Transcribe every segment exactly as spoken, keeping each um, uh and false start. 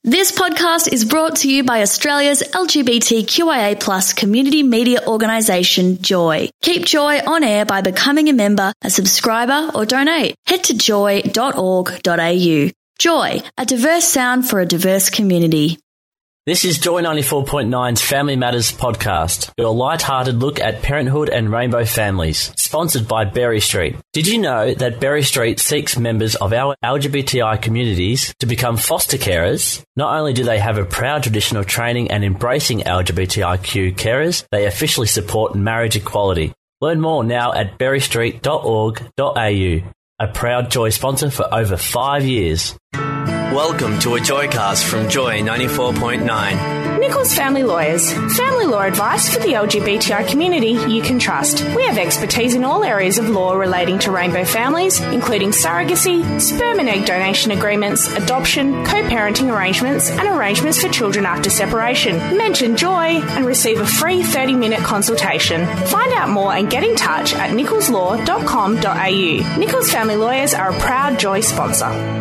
This podcast is brought to you by Australia's L G B T Q I A plus community media organisation, Joy. Keep Joy on air by becoming a member, a subscriber or donate. Head to joy dot org dot a u. Joy, a diverse sound for a diverse community. This is Joy ninety-four point nine's Family Matters podcast, your light-hearted look at parenthood and rainbow families, sponsored by Berry Street. Did you know that Berry Street seeks members of our L G B T I communities to become foster carers? Not only do they have a proud tradition of training and embracing L G B T I Q carers, they officially support marriage equality. Learn more now at berry street dot org dot a u, a proud Joy sponsor for over five years. Welcome to a Joycast from Joy ninety-four point nine. Nichols Family Lawyers. Family law advice for the L G B T I community you can trust. We have expertise in all areas of law relating to rainbow families, including surrogacy, sperm and egg donation agreements, adoption, co-parenting arrangements, and arrangements for children after separation. Mention Joy and receive a free thirty-minute consultation. Find out more and get in touch at nichols law dot com dot a u. Nichols Family Lawyers are a proud Joy sponsor.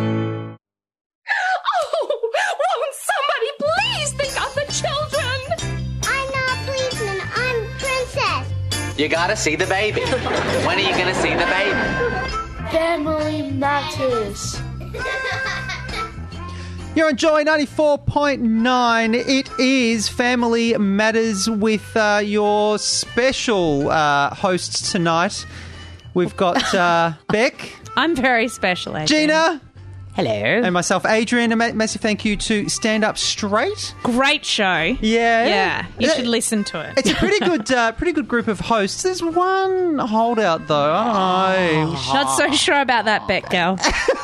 You gotta see the baby. When are you gonna see the baby? Family Matters. You're on Joy ninety-four point nine. It is Family Matters with uh, your special uh, hosts tonight. We've got uh, Beck. I'm very special, Adrian. Gina. Hello. And myself, Adrian. A ma- massive thank you to Stand Up Straight. Great show. Yeah. Yeah. You Uh, should listen to it. It's a pretty good uh, pretty good group of hosts. There's one holdout, though. I don't know. Not so sure about that, Beck girl.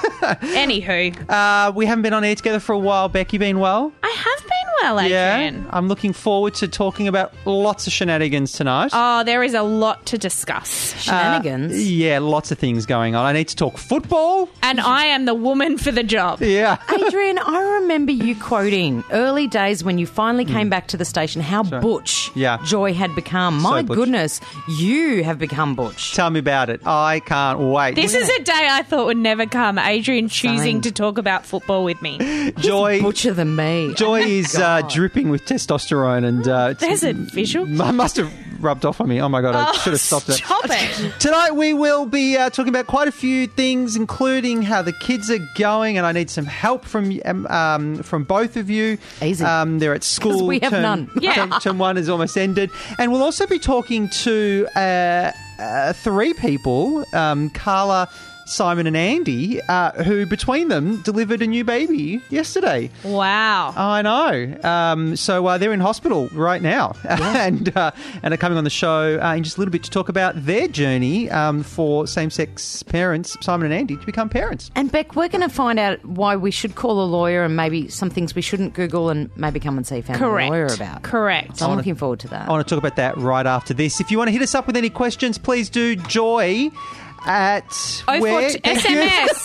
Anywho. Uh, we haven't been on air together for a while. Beck, you been well? I have been well, Adrian. Yeah. I'm looking forward to talking about lots of shenanigans tonight. Oh, there is a lot to discuss. Shenanigans? Uh, yeah, lots of things going on. I need to talk football. And I am the woman for the job. Yeah. Adrian, I remember you quoting early days when you finally came back to the station how Sorry. butch Yeah. Joy had become. So My butch. goodness, you have become butch. Tell me about it. I can't wait. This is a day I thought would never come. Adrian choosing Same. to talk about football with me. Joy. Butcher than me. Joy is uh, dripping with testosterone, and uh, it's- There's a visual. I must have rubbed off on me. Oh my god! I Oh, should have stopped it. Stop it. Tonight we will be uh, talking about quite a few things, including how the kids are going, and I need some help from um, um, from both of you. Easy. Um, they're at school. 'Cause we have term, none. Yeah. term, term one is almost ended, and we'll also be talking to uh, uh, three people: um, Carla, Simon, and Andy, uh, who between them delivered a new baby yesterday. Wow. I know. Um, so uh, they're in hospital right now, and uh, and are coming on the show uh, in just a little bit to talk about their journey um, for same-sex parents, Simon and Andy, to become parents. And Beck, we're going to find out why we should call a lawyer and maybe some things we shouldn't Google and maybe come and see a family Correct. lawyer about. Correct. So I'm looking forward to that. I want to talk about that right after this. If you want to hit us up with any questions, please do. Joy at Oh, where? four, S M S.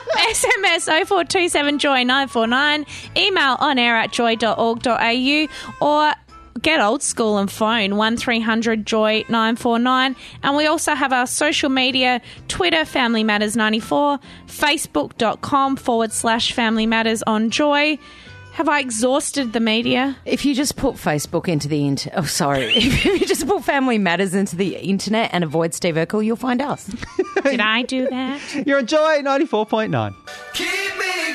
S M S oh four two seven joy nine four nine. Email on air at joy dot org dot a u or get old school and phone one three hundred joy nine four nine. And we also have our social media, Twitter, Family Matters ninety-four, facebook.com forward slash Family Matters on Joy. Have I exhausted the media? If you just put Facebook into the internet, oh, sorry. If you just put Family Matters into the internet and avoid Steve Urkel, you'll find us. Did I do that? You're on Joy ninety-four point nine. Keep me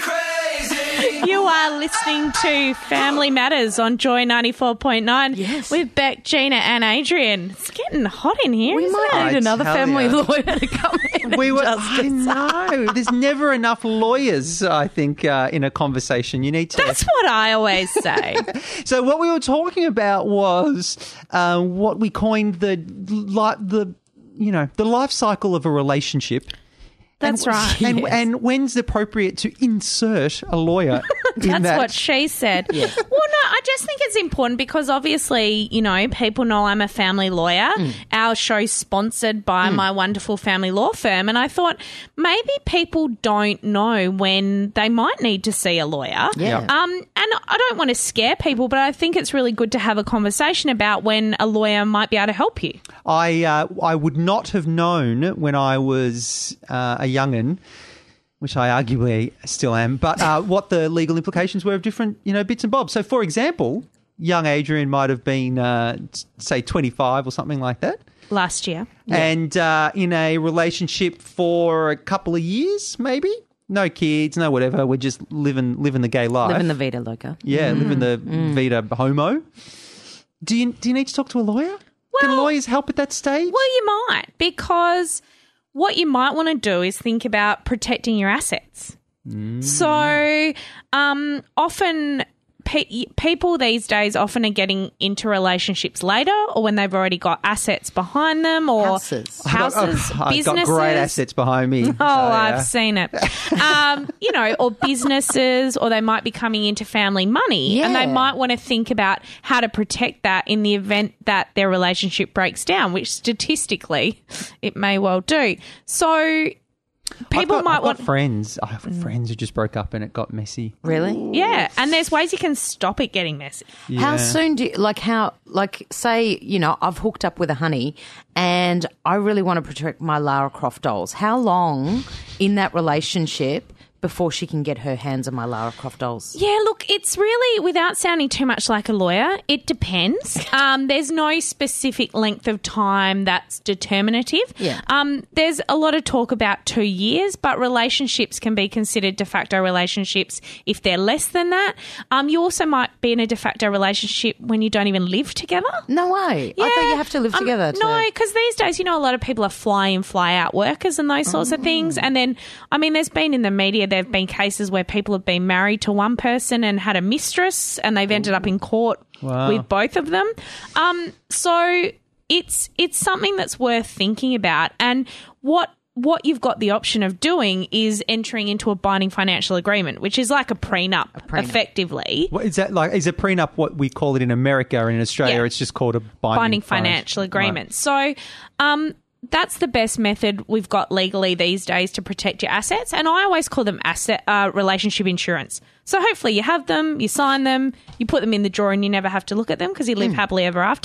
crazy. You are listening to Family Matters on Joy ninety-four point nine Yes. with Beck, Gina and Adrian. It's getting hot in here, We isn't might it? need I another tell family ya. lawyer to come in. We and were. just I know. There's never enough lawyers. I think uh, in a conversation, you need to. That's what I always say. So what we were talking about was uh, what we coined the li- the you know the life cycle of a relationship. That's and, right. And, Yes. and when's appropriate to insert a lawyer in That's that? what she said. Well, no, I just think it's important because obviously, you know, people know I'm a family lawyer. Mm. Our show's sponsored by my wonderful family law firm. And I thought maybe people don't know when they might need to see a lawyer. Yeah. Um, and I don't want to scare people, but I think it's really good to have a conversation about when a lawyer might be able to help you. I uh, I would not have known when I was uh, a young'un which I arguably still am, but uh, what the legal implications were of different, you know, bits and bobs. So, for example, young Adrian might have been, uh, say, twenty-five or something like that. Last year. And uh, in a relationship for a couple of years, maybe. No kids, no whatever. We're just living living the gay life. Living the Vita Loca. Yeah, Mm. living the Mm. Vita homo. Do you do you need to talk to a lawyer? Can lawyers help at that stage? Well, you might, because what you might want to do is think about protecting your assets. Mm. So um, often pe- people these days often are getting into relationships later, or when they've already got assets behind them, or Houses. houses, I've got, businesses. I've got great assets behind me. Oh, So, yeah. I've seen it. Um, you know, or businesses, or they might be coming into family money, and they Yeah. might want to think about how to protect that in the event that their relationship breaks down, which statistically it may well do. So people I've got, might I've want. got friends. I have friends who just broke up and it got messy. Really? Yeah, and there's ways you can stop it getting messy. How Yeah. soon do you, like how, like say, you know, I've hooked up with a honey and I really want to protect my Lara Croft dolls. How long in that relationship before she can get her hands on my Lara Croft dolls? Yeah, look, it's really, without sounding too much like a lawyer, it depends. Um, there's no specific length of time that's determinative. Yeah. Um, there's a lot of talk about two years, but relationships can be considered de facto relationships if they're less than that. Um, you also might be in a de facto relationship when you don't even live together. No way. I thought you have to live Um, together. To... No, because these days, you know, a lot of people are fly in, fly out workers and those sorts of things. And then, I mean, there's been in the media, there have been cases where people have been married to one person and had a mistress, and they've ended up in court Wow. with both of them. Um, so it's it's something that's worth thinking about. And what what you've got the option of doing is entering into a binding financial agreement, which is like a prenup, prenup. effectively. What is that like? Is a prenup what we call it in America, and in Australia Yeah. it's just called a binding, binding finance- financial agreement. So um, that's the best method we've got legally these days to protect your assets. And I always call them asset uh, relationship insurance. So hopefully you have them, you sign them, you put them in the drawer and you never have to look at them because you live happily ever after.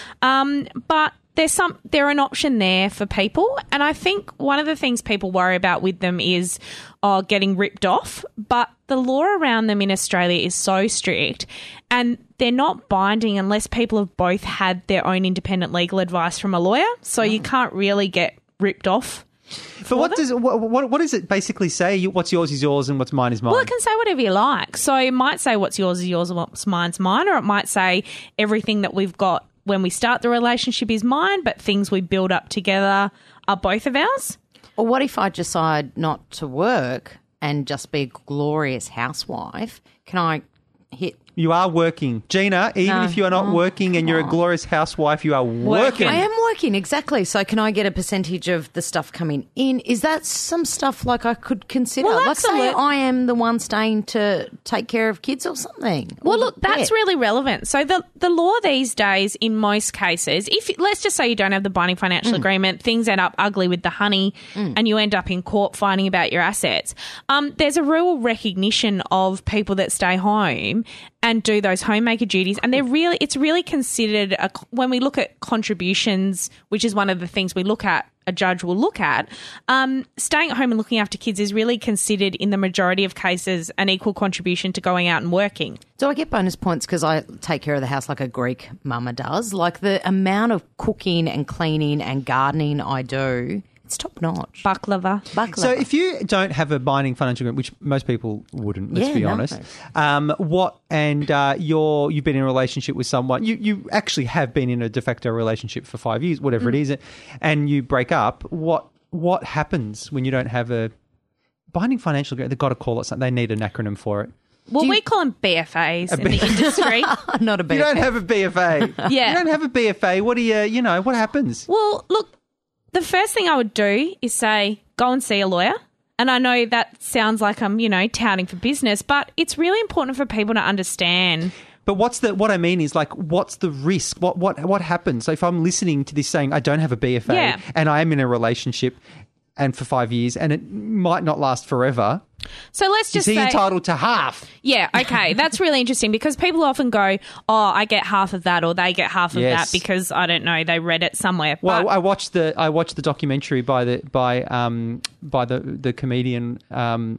Um, but there's some they're an option there for people, and I think one of the things people worry about with them is oh, getting ripped off, but the law around them in Australia is so strict, and they're not binding unless people have both had their own independent legal advice from a lawyer, so you can't really get ripped off. But what does what, what what does it basically say? You- What's yours is yours, and what's mine is mine. Well, it can say whatever you like. So it might say what's yours is yours and what's mine's mine, or it might say everything that we've got when we start the relationship is mine, but things we build up together are both of ours. Or what if I decide not to work and just be a glorious housewife? Can I hit... You are working. Gina, even No. if you are not Oh, working and you're a on. glorious housewife, you are working. I am working, exactly. So can I get a percentage of the stuff coming in? Is that some stuff like I could consider? Well, like say absolute- I am the one staying to take care of kids or something. Well, Or look, the that's pet. really relevant. So the the law these days, in most cases, if let's just say you don't have the binding financial agreement, things end up ugly with the honey, and you end up in court fighting about your assets. Um, there's a real recognition of people that stay home and do those homemaker duties, and they're really it's really considered a, when we look at contributions, which is one of the things we look at. A judge will look at, um, staying at home and looking after kids is really considered in the majority of cases an equal contribution to going out and working. Do I get bonus points because I take care of the house like a Greek mama does? Like the amount of cooking and cleaning and gardening I do, it's top notch. Baklava. Baklava. So if you don't have a binding financial agreement, which most people wouldn't, let's Yeah, be no. honest, um, what and uh, you're you've been in a relationship with someone, you you actually have been in a de facto relationship for five years, whatever Mm. it is, and you break up. What what happens when you don't have a binding financial agreement? They've got to call it something. They need an acronym for it. Well, Do you- we call them B F As in the industry. Not a You bad don't have a B F A. Yeah. You don't have a B F A. What do you? You know what happens? Well, look, the first thing I would do is say, go and see a lawyer. And I know that sounds like I'm, you know, touting for business, but it's really important for people to understand. But what's the what I mean is like what's the risk? What what what happens? So if I'm listening to this saying I don't have a B F A Yeah. and I am in a relationship, and for five years, and it might not last forever. So let's Is just he say, entitled to half? yeah, okay, that's really interesting because people often go, "Oh, I get half of that," or "They get half of Yes. that," because I don't know, they read it somewhere. Well, But I watched the I watched the documentary by the by um by the the comedian um.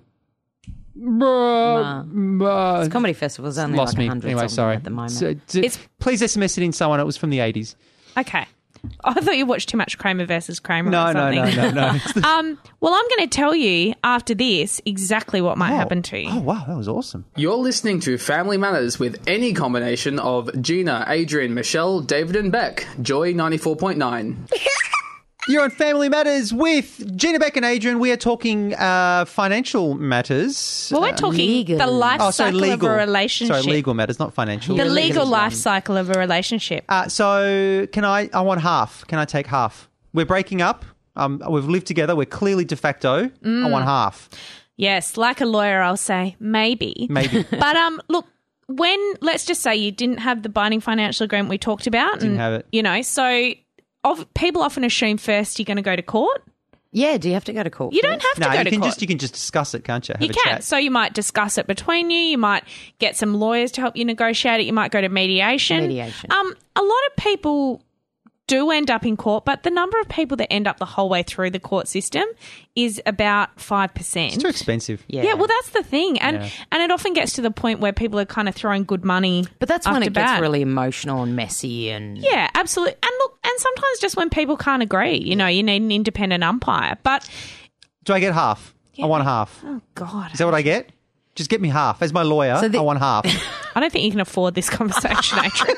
uh, It's comedy festivals only lost like me. one hundred Anyway, sorry. at the moment. So, d- It's- please S M S it in someone. It was from the eighties. okay, I thought you watched too much Kramer versus Kramer. No, or no, no, something. no, no. Um, well, I'm going to tell you after this exactly what might Oh. happen to you. Oh, wow, that was awesome. You're listening to Family Matters with any combination of Gina, Adrian, Michelle, David and Beck. Joy ninety-four point nine. You're on Family Matters with Gina, Beck and Adrian. We are talking uh, financial matters. Well, we're Uh, talking legal. the life oh, sorry, cycle legal. of a relationship. Sorry, legal matters, not financial. The Yeah, legal legal. life cycle of a relationship. Uh, so can I, I want half. Can I take half? We're breaking up. Um, we've lived together. We're clearly de facto. I want half. Yes, like a lawyer, I'll say maybe. Maybe. But um, look, when let's just say you didn't have the binding financial agreement we talked about, Didn't and, have it. You know, so of, people often assume first you're going to go to court. Yeah, do you have to go to court? You don't have to No, go you to can court. just you can just discuss it, can't you? Have You a can. chat. So you might discuss it between you. You might get some lawyers to help you negotiate it. You might go to mediation. Mediation. Um, a lot of people do end up in court, but the number of people that end up the whole way through the court system is about five percent. It's too expensive. Yeah. Yeah, well, that's the thing, and Yeah. and it often gets to the point where people are kind of throwing good money. But that's when after it gets bad. really emotional and messy and... Yeah, absolutely. And look, and sometimes just when people can't agree, you know, you need an independent umpire. But Do I get half? I want half. oh god, Is that what I get? Just get me half. As my lawyer, So the- I want half. I don't think you can afford this conversation, Adrian.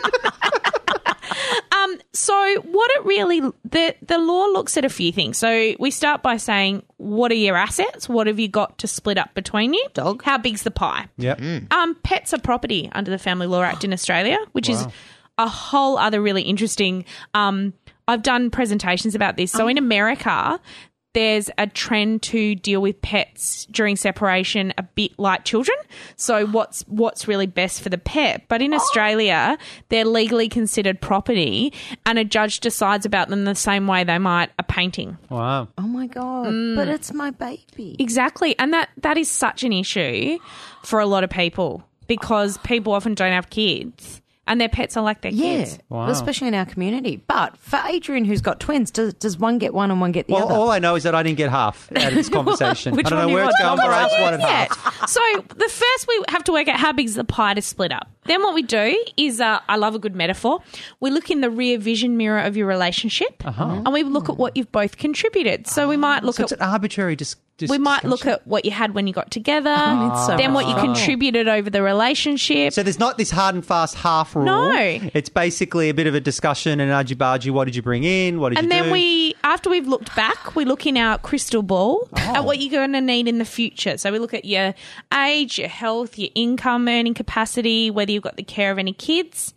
um, so what it really the the law looks at a few things. So we start by saying, what are your assets? What have you got to split up between you? Dog. How big's the pie? Yep. Um, pets are property under the Family Law Act in Australia, which is a whole other really interesting. Um, I've done presentations about this. So in America, there's a trend to deal with pets during separation a bit like children. So what's what's really best for the pet? But in Australia, they're legally considered property, and a judge decides about them the same way they might a painting. Wow. Oh, my God. Mm. But it's my baby. Exactly. And that, that is such an issue for a lot of people because people often don't have kids and their pets are like their Yeah, kids. Wow. especially in our community. But for Adrian, who's got twins, does, does one get one and one get the Well, other? all I know is that I didn't get half out of this conversation. Which I don't one know you where it's want? going, but I just wanted Yeah. half. So the first we have to work out how big is the pie to split up. Then what we do is, uh, I love a good metaphor. We look in the rear vision mirror of your relationship and we look at what you've both contributed. So we might look So at it's an arbitrary dis- dis- we might look discussion. at what you had when you got together, it's so then what you much fun. contributed over the relationship. So there's not this hard and fast half rule. No. It's basically a bit of a discussion and argy-bargy. What did you bring in? What did And you then do? we, after we've looked back, we look in our crystal ball at what you're going to need in the future. So we look at your age, your health, your income earning capacity, whether you've got the care of any kids.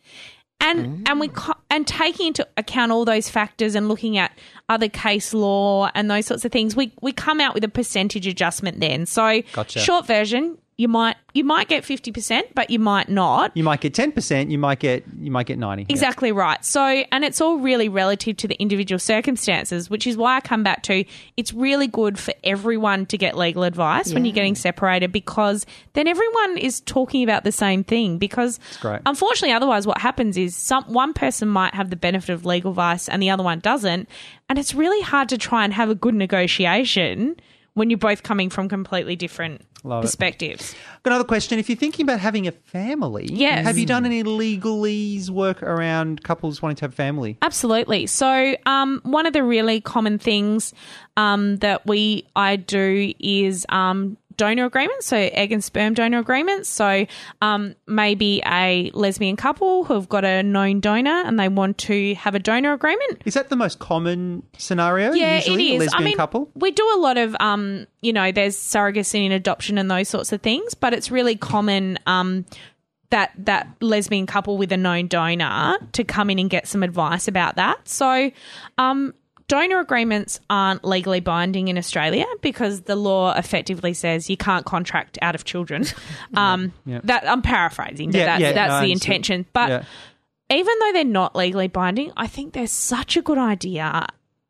And and we co- and taking into account all those factors and looking at other case law and those sorts of things, we we come out with a percentage adjustment then. So Gotcha. short version, you might you might get fifty percent, but you might not. You might get ten percent. You might get you might get ninety. Yeah. Exactly right. So, and it's all really relative to the individual circumstances, which is why I come back to it's really good for everyone to get legal advice when you're getting separated because then everyone is talking about the same thing. Because great. unfortunately, otherwise, what happens is some one person might have the benefit of legal advice and the other one doesn't, and it's really hard to try and have a good negotiation when you're both coming from completely different Love it. perspectives. Got another question. If you're thinking about having a family, Yes. have you done any legalese work around couples wanting to have family? Absolutely. So, um, one of the really common things um, that we I do is um, donor agreements, so egg and sperm donor agreements. So, um, maybe a lesbian couple who've got a known donor and they want to have a donor agreement. Is that the most common scenario? Yeah, usually, it a is. lesbian I mean, couple? we do a lot of, um, you know, there's surrogacy and adoption and those sorts of things, but it's really common um, that that lesbian couple with a known donor to come in and get some advice about that. So, um, donor agreements aren't legally binding in Australia because the law effectively says you can't contract out of children. Um, Yeah. That I'm paraphrasing, but Yeah, that's, yeah, that's no, I the understand. intention. But Yeah. even though they're not legally binding, I think they're such a good idea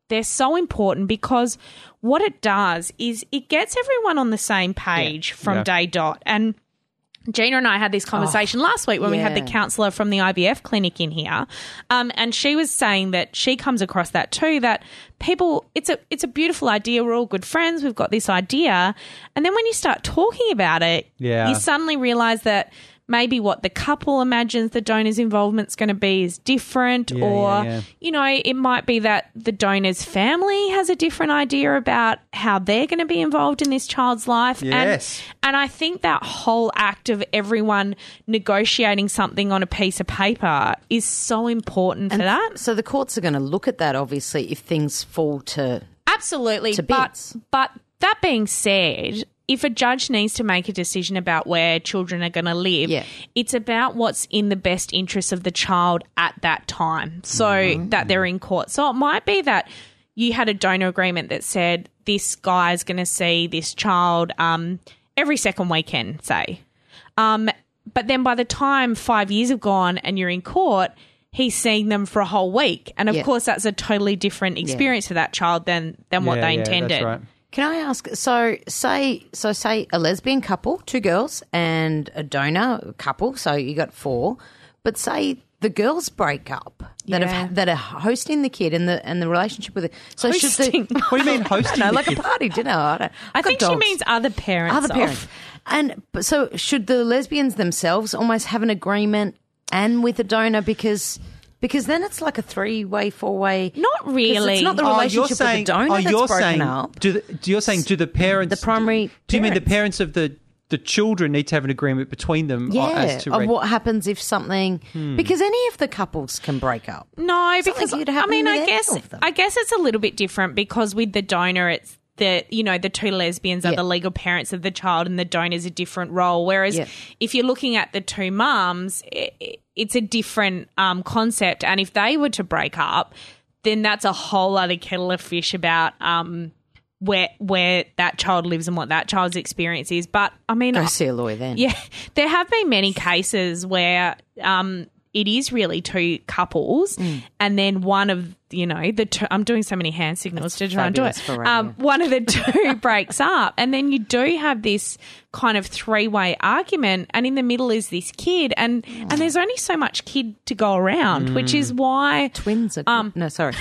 they're so important because what it does is it gets everyone on the same page Yeah. from Yeah. day dot. And Gina and I had this conversation Oh, last week when we had the yeah. counsellor from the I V F clinic in here, um, and she was saying that she comes across that too. That people, it's a it's a beautiful idea. We're all good friends. We've got this idea, and then when you start talking about it, Yeah. you suddenly realise that maybe what the couple imagines the donor's involvement's going to be is different, Yeah, or yeah, yeah. you know, it might be that the donor's family has a different idea about how they're going to be involved in this child's life. Yes. And, and I think that whole act of everyone negotiating something on a piece of paper is so important for that. So the courts are going to look at that, obviously, if things fall to... Absolutely. to but, bits. but that being said, if a judge needs to make a decision about where children are going to live, Yeah. it's about what's in the best interest of the child at that time, so Mm-hmm. that they're in court. So it might be that you had a donor agreement that said this guy is going to see this child um, every second weekend, say. Um, but then by the time five years have gone and you're in court, he's seeing them for a whole week. And, of Yeah. course, that's a totally different experience for that child than, than what Yeah, they yeah, intended. That's right. Can I ask, so say so say a lesbian couple, two girls, and a donor couple, so you got four, but say the girls break up that Yeah. have that are hosting the kid and the and the relationship with it. So Hosting. should the, What do you mean hosting? no, the like a kid? party dinner. I, don't, I I've got think she dogs. means other parents. other of- parents. And but so should the lesbians themselves almost have an agreement and with the donor because because then it's like a three way, four way. Not really. It's not the Oh, relationship you're with saying, the donor oh, that's you're broken saying, up. Do the, do you're saying do the parents, The primary Do you mean the parents. parents of the the children need to have an agreement between them? Yeah, uh, as to of reg- what happens if something Hmm. because any of the couples can break up. No, Something because could I happen mean, with I any guess of them. I guess it's a little bit different because with the donor, it's the you know the two lesbians are Yeah. the legal parents of the child, and the donor's a different role. Whereas Yeah. if you're looking at the two mums, it, it's a different um, concept. And if they were to break up, then that's a whole other kettle of fish about um, where where that child lives and what that child's experience is. But I mean, Go see a lawyer then. yeah, there have been many cases where um, it is really two couples, Mm. and then one of you know the two, I'm doing so many hand signals to try and do it. fabulous for radio. Um, one of the two breaks up, and then you do have this kind of three way argument, and in the middle is this kid, and and there's only so much kid to go around, which is why Twins are good. Um, no, sorry.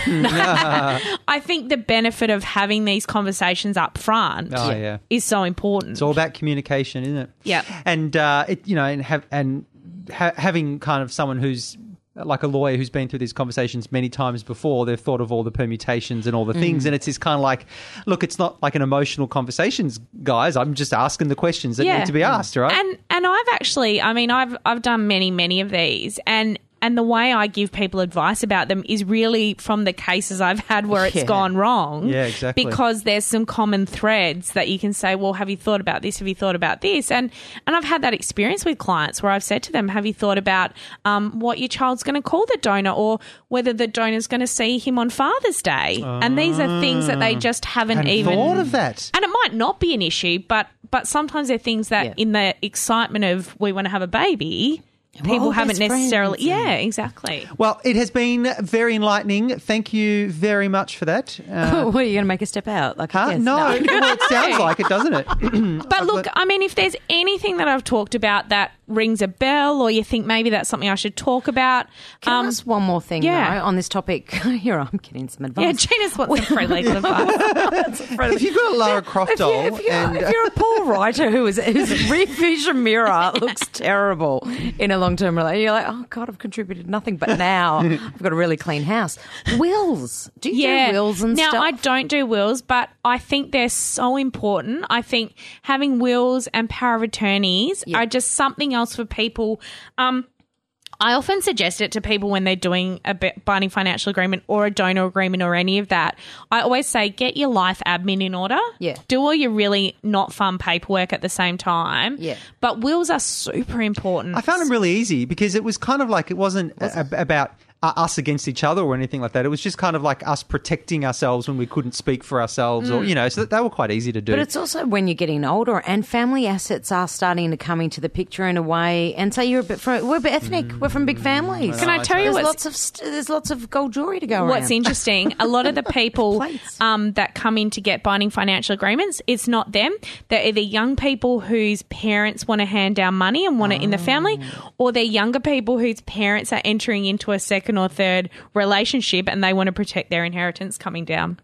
I think the benefit of having these conversations up front Oh, yeah. is so important. It's all about communication, isn't it? Yep. And uh, it, you know, and have and ha- having kind of someone who's like a lawyer who's been through these conversations many times before, they've thought of all the permutations and all the things, and it's this kind of like, look, it's not like an emotional conversations, guys. I'm just asking the questions that need to be asked, right? And and I've actually, I mean, I've I've done many many of these, and and the way I give people advice about them is really from the cases I've had where it's Yeah. gone wrong. Yeah, exactly. Because there's some common threads that you can say, well, have you thought about this? Have you thought about this? And and I've had that experience with clients where I've said to them, have you thought about um, what your child's going to call the donor, or whether the donor's going to see him on Father's Day? And these are things that they just haven't Hadn't even thought of that. And it might not be an issue, but but sometimes they're things that Yeah. in the excitement of we want to have a baby, people all haven't best necessarily. friends Yeah, exactly. Well, it has been very enlightening. Thank you very much for that. Uh, what are you going to make a step out? Like, huh? yes, No, well, it sounds like it, doesn't it? But look, I mean, if there's anything that I've talked about that rings a bell, or you think maybe that's something I should talk about, Can I um, ask one more thing, yeah. though, on this topic? Here, I'm getting some yeah, advice. Gina's wants some free legal advice. If you've got a Lara Croft If, you, doll, if, you're, and if you're a Paul Writer who is, whose rear vision mirror looks terrible in a long-term relationship, you're like, oh, God, I've contributed nothing, but now I've got a really clean house. Wills. Do you Yeah. do wills and now, stuff? I don't do wills, but I think they're so important. I think having wills and power of attorneys Yeah. are just something else for people. Um, I often suggest it to people when they're doing a b- binding financial agreement or a donor agreement or any of that. I always say, get your life admin in order. Yeah. Do all your really not fun paperwork at the same time. Yeah. But wills are super important. I found them really easy because it was kind of like it wasn't a- about uh, us against each other or anything like that. It was just kind of like us protecting ourselves when we couldn't speak for ourselves, or you know, so that they were quite easy to do. But it's also when you're getting older, and family assets are starting to come into the picture in a way. And say you're a bit from, we're a bit ethnic. Mm. We're from big families. Can I tell you there's what's, lots of st- there's lots of gold jewelry to go around. What's interesting? A lot of the people um, that come in to get binding financial agreements, it's not them. They're either young people whose parents want to hand down money and want oh. it in the family, or they're younger people whose parents are entering into a second or third relationship and they want to protect their inheritance coming down.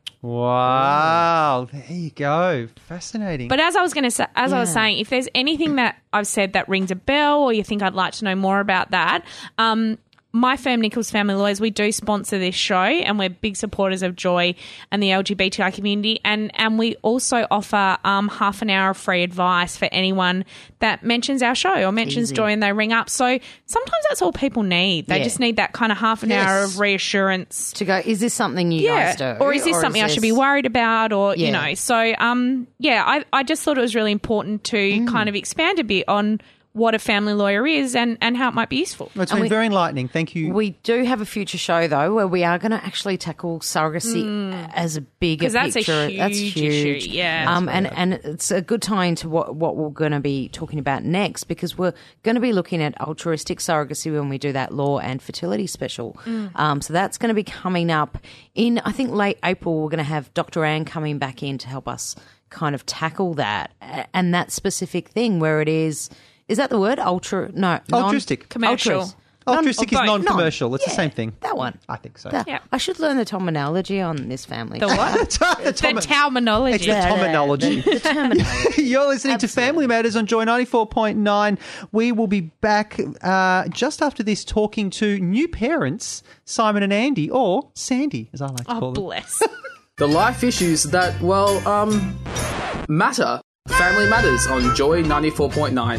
Wow, there you go. Fascinating. But as I was going to say, as yeah. I was saying, if there's anything that I've said that rings a bell, or you think I'd like to know more about that, um, My Firm Nichols Family Lawyers, we do sponsor this show, and we're big supporters of Joy and the L G B T I community, and, and we also offer um, half an hour of free advice for anyone that mentions our show or mentions Easy. Joy and they ring up. So sometimes that's all people need. They yeah. just need that kind of half an yes. hour of reassurance. To go, is this something you yeah. guys do? Or is this or something is this... I should be worried about? Or, yeah. you know, so, um, yeah, I, I just thought it was really important to mm. kind of expand a bit on what a family lawyer is and, and how it might be useful. It's been we, very enlightening. Thank you. We do have a future show, though, where we are going to actually tackle surrogacy mm. as a bigger that's picture. A huge that's huge. Issue, yeah. Um, and, and it's a good tie into what, what we're going to be talking about next, because we're going to be looking at altruistic surrogacy when we do that law and fertility special. Mm. Um, so that's going to be coming up in, I think, late April. We're going to have Doctor Anne coming back in to help us kind of tackle that and that specific thing where it is... Is that the word? Ultra? No. Altruistic. Commercial. Altruist. Altruistic is non-commercial. Non. It's yeah, the same thing. That one. I think so. That, yeah. I should learn the terminology on this family. The what? the, tom- the terminology. It's the terminology. the, the terminology. You're listening Absolutely. to Family Matters on Joy ninety-four point nine. We will be back uh, just after this talking to new parents, Simon and Andy, or Sandy, as I like to oh, call them. Oh, bless. The life issues that, well, um, matter. Family Matters on Joy ninety-four point nine.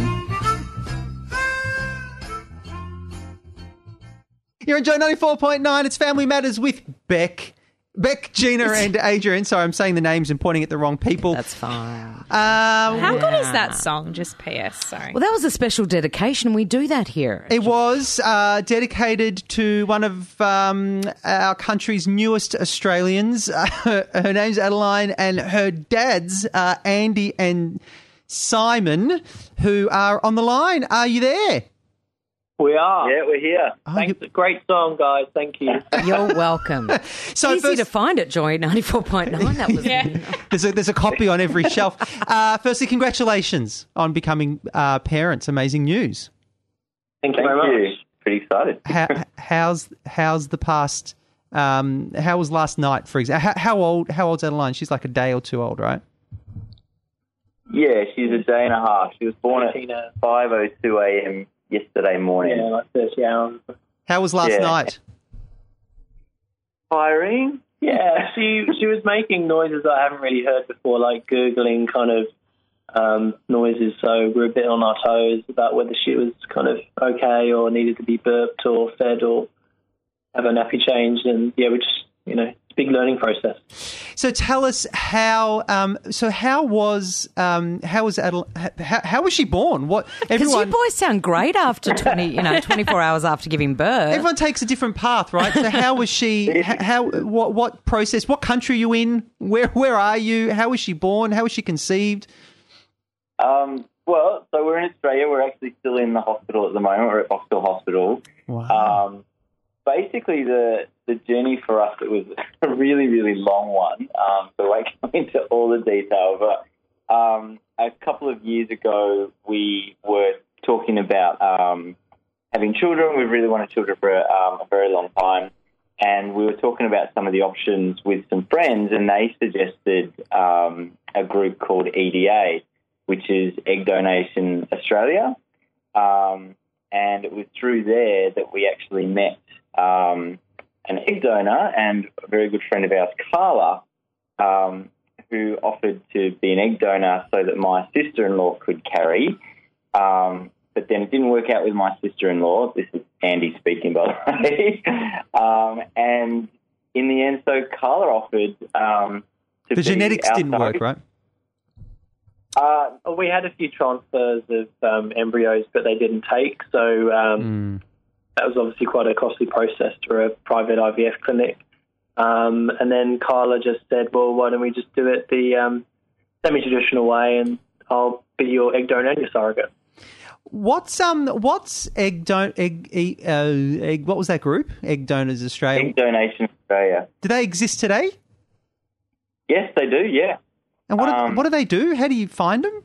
You're on Joy ninety-four point nine. It's Family Matters with Beck. Beck, Gina and Adrian. Sorry, I'm saying the names and pointing at the wrong people. That's fine. Um, How good is that song? Just P S, sorry. Well, that was a special dedication. We do that here. It was uh, dedicated to one of um, our country's newest Australians. Uh, her, her name's Adeline, and her dad's uh, Andy and Simon, who are on the line. Are you there? We are. Yeah, we're here. Oh, Thanks. You... Great song, guys. Thank you. You're welcome. so Easy first... to find at Joy ninety-four point nine. That was yeah. there's, a, there's a copy on every shelf. Uh, firstly, congratulations on becoming uh, parents. Amazing news. Thank you Thank very you. much. Pretty excited. how, how's how's the past? Um, how was last night, for example? How, how old? How old's Adeline? She's like a day or two old, right? Yeah, she's a day and a half. She was born at five oh two a.m. yesterday morning. Yeah, like thirty hours. How was last yeah. night? Tiring? Yeah, she she was making noises I haven't really heard before, like gurgling kind of um, noises. So we're a bit on our toes about whether she was kind of okay or needed to be burped or fed or have a nappy changed. And yeah, we just, you know, it's a big learning process. So tell us how. Um, so how was um, how was Adel- how, how was she born? What? Because you boys sound great after twenty, you know, twenty-four hours after giving birth. Everyone takes a different path, right? So how was she? How? What? What process? What country are you in? Where? Where are you? How was she born? How was she conceived? Um. Well, so we're in Australia. We're actually still in the hospital at the moment. We're at Box Hill Hospital. Wow. Um. Basically, the, the journey for us, it was a really, really long one, um, so I won't go into all the detail, but um, a couple of years ago, we were talking about um, having children. We really wanted children for um, a very long time, and we were talking about some of the options with some friends, and they suggested um, a group called E D A, which is Egg Donation Australia, um, and it was through there that we actually met Um, an egg donor and a very good friend of ours, Carla, um, who offered to be an egg donor so that my sister-in-law could carry. Um, but then it didn't work out with my sister-in-law. This is Andy speaking, by the way. um, and in the end, so Carla offered um, to The be genetics our didn't surrogate. work, right? Uh, we had a few transfers of um, embryos, but they didn't take. So um, mm. that was obviously quite a costly process through a private I V F clinic. Um, and then Kyla just said, well, why don't we just do it the um, semi-traditional way, and I'll be your egg donor and your surrogate. What's um what's egg don egg, egg, uh, egg what was that group? Egg Donors Australia. Egg Donation Australia. Do they exist today? Yes, they do. Yeah. And what um, do, what do they do? How do you find them?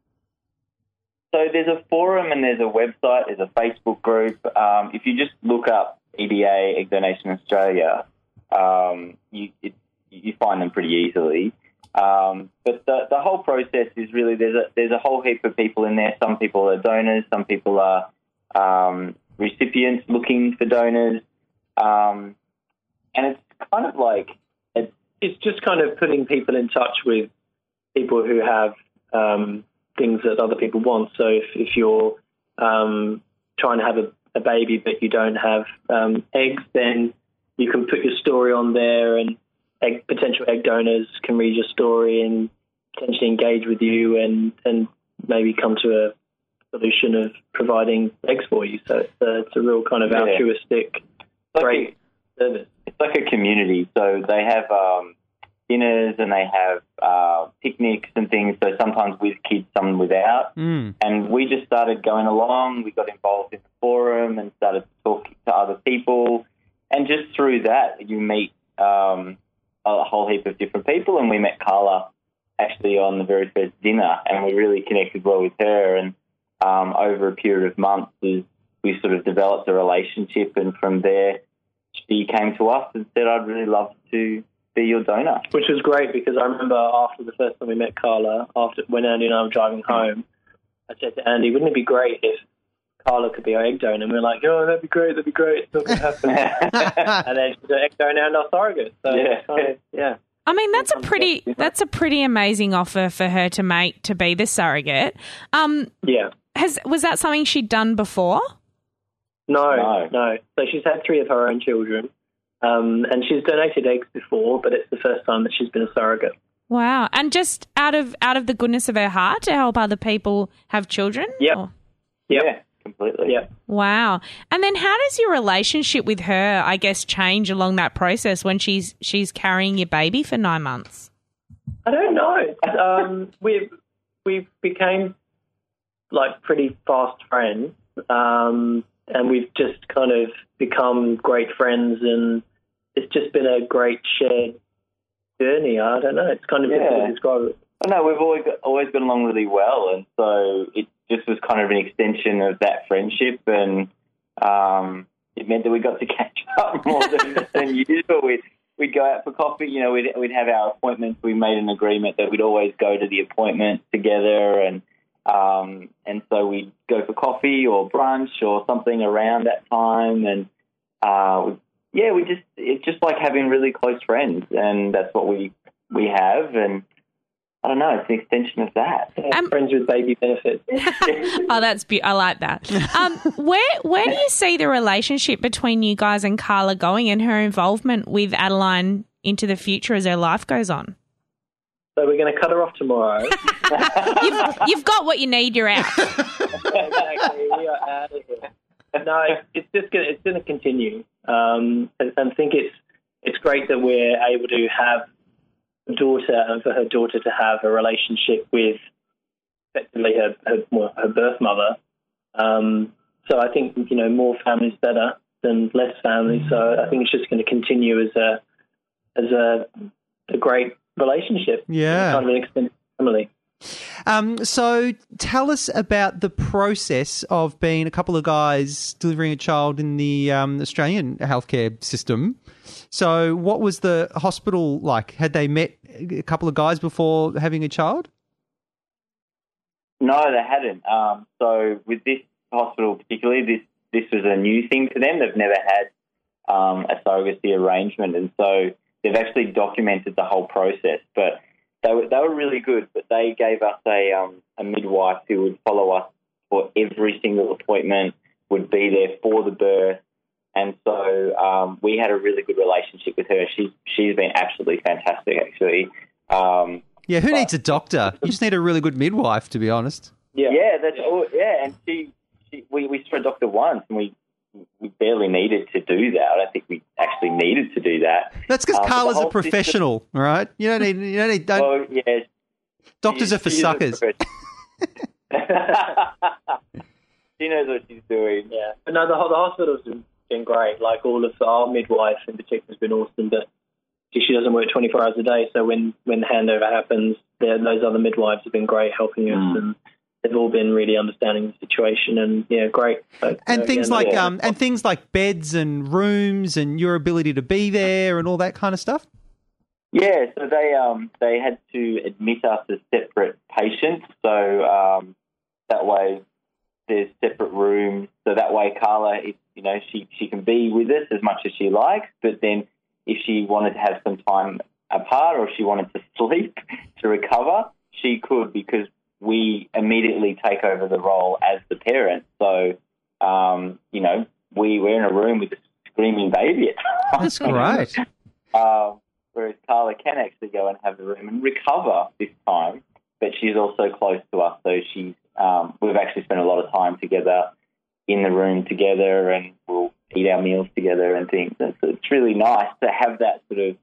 So there's a forum and there's a website. There's a Facebook group. Um, if you just look up E D A, Egg Donation Australia, um, you it, you find them pretty easily. Um, but the, the whole process is really, there's a, there's a whole heap of people in there. Some people are donors, some people are um, recipients looking for donors. Um, and it's kind of like... It's, it's just kind of putting people in touch with people who have um, things that other people want. So if, if you're um, trying to have a, a baby but you don't have um, eggs, then you can put your story on there, and Egg, potential egg donors can read your story and potentially engage with you and, and maybe come to a solution of providing eggs for you. So it's a, it's a real kind of yeah. altruistic, like great a, service. It's like a community. So they have um, dinners and they have uh, picnics and things. So sometimes with kids, some without. Mm. And we just started going along. We got involved in the forum and started talking to other people. And just through that, you meet... Um, a whole heap of different people, and we met Carla actually on the very first dinner, and we really connected well with her, and um, over a period of months we sort of developed a relationship, and from there she came to us and said, I'd really love to be your donor. Which was great, because I remember after the first time we met Carla, after when Andy and I were driving home, I said to Andy, wouldn't it be great if Carla could be our egg donor? And we were like, oh, that'd be great, that'd be great. It's not going to happen. And then she's an egg donor and our surrogate. So, yeah. Kind of, yeah. I mean, that's a pretty that's a pretty amazing offer for her to make, to be the surrogate. Um, yeah. Has was that something she'd done before? No, no, no. So she's had three of her own children, um, and she's donated eggs before, but it's the first time that she's been a surrogate. Wow. And just out of out of the goodness of her heart to help other people have children? Yep. Or? Yep. Yeah. Completely. Yeah. Wow. And then how does your relationship with her, I guess, change along that process when she's she's carrying your baby for nine months? I don't know. um, we we became like pretty fast friends, um, and we've just kind of become great friends, and it's just been a great shared journey. I don't know. It's kind of yeah. difficult to describe it. I know we've always got, always got along really well, and so it just was kind of an extension of that friendship, and um, it meant that we got to catch up more than, than usual. We'd, we'd go out for coffee, you know, we'd, we'd have our appointments. We made an agreement that we'd always go to the appointment together, and um, and so we'd go for coffee or brunch or something around that time, and uh, yeah, we just it's just like having really close friends, and that's what we we have, and I don't know, it's an extension of that. Um, Friends with baby benefits. Oh, that's be- I like that. Um, where where do you see the relationship between you guys and Carla going, and her involvement with Adeline into the future as her life goes on? So we're going to cut her off tomorrow. you've, you've got what you need. You're out. Exactly. We are out of here. No, it's just going to, it's going to continue. Um, and, and I think it's it's great that we're able to have daughter, and for her daughter to have a relationship with effectively her her, well, her birth mother. Um, so I think, you know, more families better than less families. So I think it's just going to continue as a as a, a great relationship. Yeah, kind of an extended family. Um, so tell us about the process of being a couple of guys delivering a child in the um, Australian healthcare system. So what was the hospital like? Had they met a couple of guys before having a child? No, they hadn't. Um, so with this hospital particularly, this, this was a new thing for them. They've never had um, a surrogacy arrangement, and so they've actually documented the whole process. But They were, they were really good, but they gave us a um, a midwife who would follow us for every single appointment, would be there for the birth, and so um, we had a really good relationship with her. She's she's been absolutely fantastic, actually. Um, yeah, who but, needs a doctor? You just need a really good midwife, to be honest. Yeah, yeah, that's all. Yeah, and she, she we we saw a doctor once, and we we barely needed to do that. I don't think we actually needed to do that. That's because Um, but Carla's the a whole professional, all right? You don't need, you don't need, don't, Well, yeah. doctors she- are for she is a suckers. She knows what she's doing. Yeah, but no, the, the hospital's been, been great. Like all of our midwife in particular has been awesome. But she, she doesn't work twenty-four hours a day, so when when the handover happens, there- those other midwives have been great helping us, Mm. and they've all been really understanding the situation. And yeah, great. So, And uh, things yeah, like yeah. um, and things like beds and rooms and your ability to be there and all that kind of stuff. Yeah, so they um they had to admit us as separate patients, so um, that way there's separate rooms. So that way Carla, if, you know, she she can be with us as much as she likes, but then if she wanted to have some time apart or if she wanted to sleep to recover, she could, because we immediately take over the role as the parent. So um, you know, we were in a room with a screaming baby at times. That's great. Um, whereas Carla can actually go and have the room and recover this time, but she's also close to us, so she's um, we've actually spent a lot of time together in the room together, and we'll eat our meals together and things. And so it's really nice to have that sort of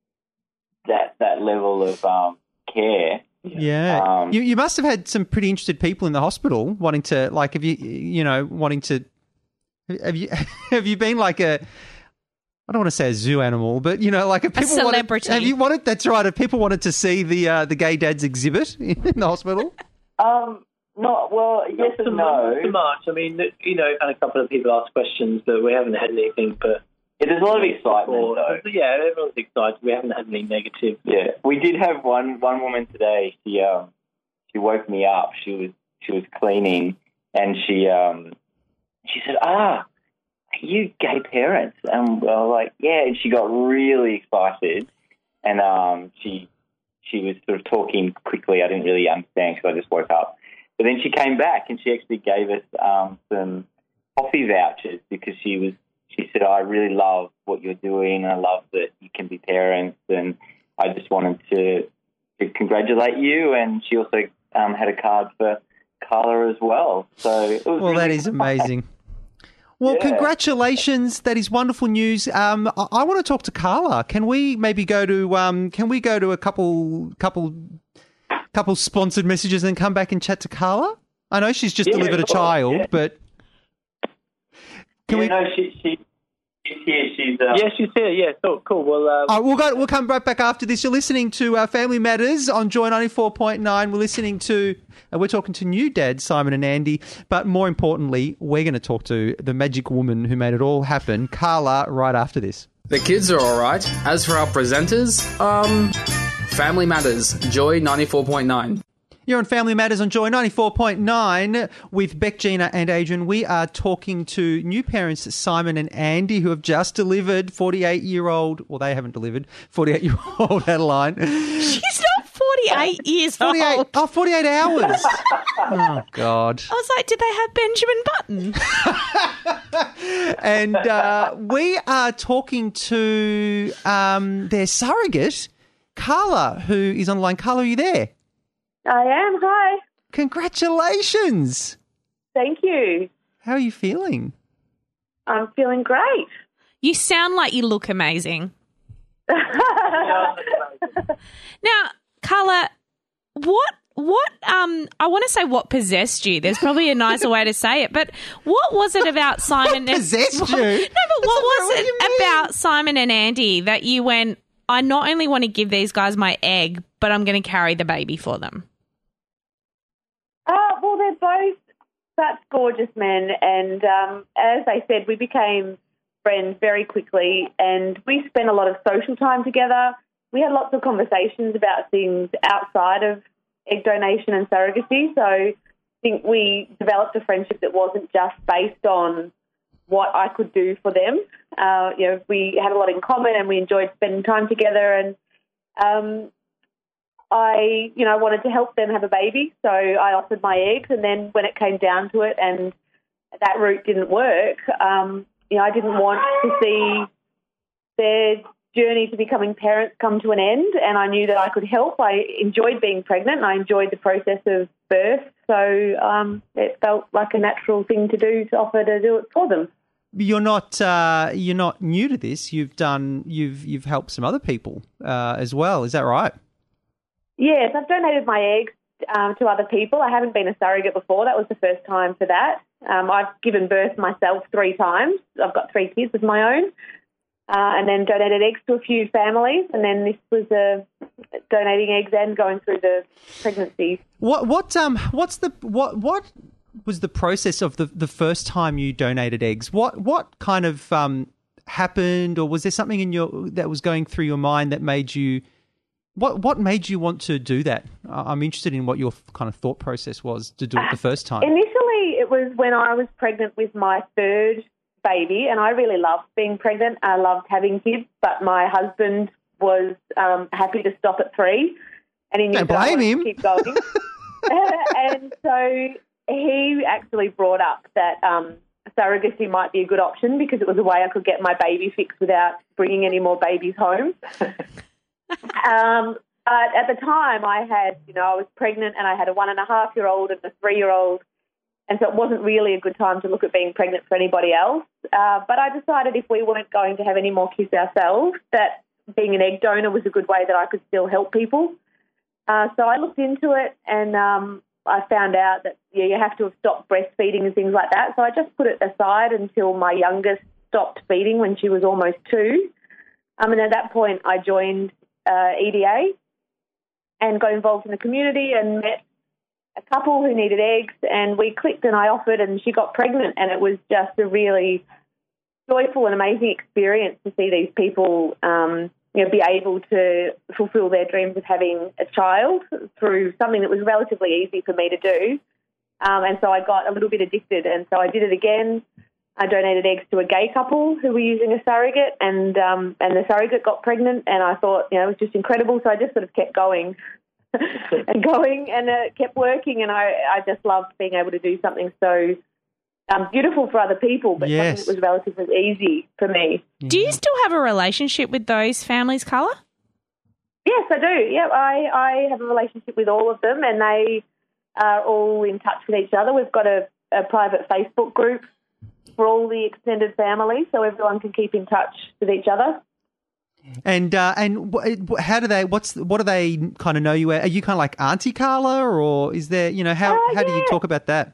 that that level of um, care. Yeah, Um, you you must have had some pretty interested people in the hospital wanting to, like, have you you know wanting to have you have you been like a, I don't want to say a zoo animal, but you know, like if people celebrity. Wanted, have you wanted? That's right. If people wanted to see the uh, the gay dads exhibit in the hospital. Um, not well. Yes Not so and much- no. not so much. I mean, you know, and a couple of people asked questions, but we haven't had anything. But Yeah, there's a lot of excitement, or, though. yeah, everyone's excited. We haven't had any negative. Yeah, we did have one one woman today. She um she woke me up. She was she was cleaning, and she um she said, "Ah, are you gay parents?" And I was like, "Yeah." And she got really excited, and um she she was sort of talking quickly. I didn't really understand because I just woke up. But then she came back and she actually gave us um some coffee vouchers because she was. She said, "I really love what you're doing. I love that you can be parents, and I just wanted to, to congratulate you." And she also um, had a card for Carla as well. So it was Well, really that is amazing. Well, Yeah. congratulations! That is wonderful news. Um, I, I want to talk to Carla. Can we maybe go to um, Can we go to a couple couple couple sponsored messages and come back and chat to Carla? I know she's just Yeah, delivered a sure, child, yeah. but can yeah, we? no, she, she, she's here. She's uh, Yeah, she's here. Yeah, cool. cool. Well, um, All right, we'll go. We'll come right back after this. You're listening to uh, Family Matters on Joy ninety-four point nine. We're listening to. Uh, we're talking to new dads Simon and Andy, but more importantly, we're going to talk to the magic woman who made it all happen, Carla. Right after this. The kids are all right. As for our presenters, um, Family Matters, Joy ninety-four point nine. You're on Family Matters on Joy ninety-four point nine with Beck, Gina and Adrian. We are talking to new parents Simon and Andy who have just delivered forty-eight-year-old, well, they haven't delivered, forty-eight-year-old Adeline. She's not forty-eight years forty-eight, old. oh, forty-eight hours. Oh, God. I was like, did they have Benjamin Button? And uh, we are talking to um, their surrogate, Carla, who is on the line. Carla, are you there? I am. Hi. Congratulations. Thank you. How are you feeling? I'm feeling great. You sound like you look amazing. Now, Carla, what what um I want to say what possessed you. There's probably a nicer way to say it, but what was it about Simon? What possessed and, you? No, but what was What do you it mean? about Simon and Andy that you went, I not only want to give these guys my egg, but I'm going to carry the baby for them? Uh, well, they're both such gorgeous men, and um, as I said, we became friends very quickly, and we spent a lot of social time together. We had lots of conversations about things outside of egg donation and surrogacy, so I think we developed a friendship that wasn't just based on what I could do for them. Uh, you know, we had a lot in common, and we enjoyed spending time together, and um, I, you know, wanted to help them have a baby, so I offered my eggs, and then when it came down to it and that route didn't work, um, you know, I didn't want to see their journey to becoming parents come to an end, and I knew that I could help. I enjoyed being pregnant, and I enjoyed the process of birth, so um, it felt like a natural thing to do to offer to do it for them. you're not uh, you're not new to this. You've done you've you've helped some other people uh, as well. Is that right? Yes, I've donated my eggs um, to other people. I haven't been a surrogate before. That was the first time for that. Um, I've given birth myself three times. I've got three kids of my own, uh, and then donated eggs to a few families. And then this was uh, donating eggs and going through the pregnancy. What what um what's the what what was the process of the the first time you donated eggs? What what kind of um happened, or was there something in your that was going through your mind that made you what what made you want to do that? I'm interested in what your kind of thought process was to do it the first time. Initially, it was when I was pregnant with my third baby, and I really loved being pregnant. I loved having kids, but my husband was um, happy to stop at three, and he knew Don't that I blame wanted him. to keep going. And so he actually brought up that um, surrogacy might be a good option because it was a way I could get my baby fixed without bringing any more babies home. um, but at the time, I had, you know, I was pregnant and I had a one and a half year old and a three year old, and so it wasn't really a good time to look at being pregnant for anybody else. Uh, but I decided if we weren't going to have any more kids ourselves, that being an egg donor was a good way that I could still help people. Uh, so I looked into it, and um, I found out that yeah, you have to have stopped breastfeeding and things like that. So I just put it aside until my youngest stopped feeding when she was almost two. Um, and at that point, I joined uh, E D A and got involved in the community and met a couple who needed eggs, and we clicked and I offered, and she got pregnant, and it was just a really joyful and amazing experience to see these people um, you know, be able to fulfil their dreams of having a child through something that was relatively easy for me to do. Um, and so I got a little bit addicted, and so I did it again. I donated eggs to a gay couple who were using a surrogate, and um, and the surrogate got pregnant, and I thought, you know, it was just incredible. So I just sort of kept going and going, and it kept working, and I, I just loved being able to do something so um, beautiful for other people, but Yes. something that was relatively easy for me. Do you still have a relationship with those families, Carla? Yes, I do. Yeah, I, I have a relationship with all of them, and they are all in touch with each other. We've got a, a private Facebook group for all the extended family, so everyone can keep in touch with each other. And uh, and wh- how do they? What's what do they kind of know you? Are you kind of like Auntie Carla, or is there? You know, how Uh, how do you yeah. talk about that?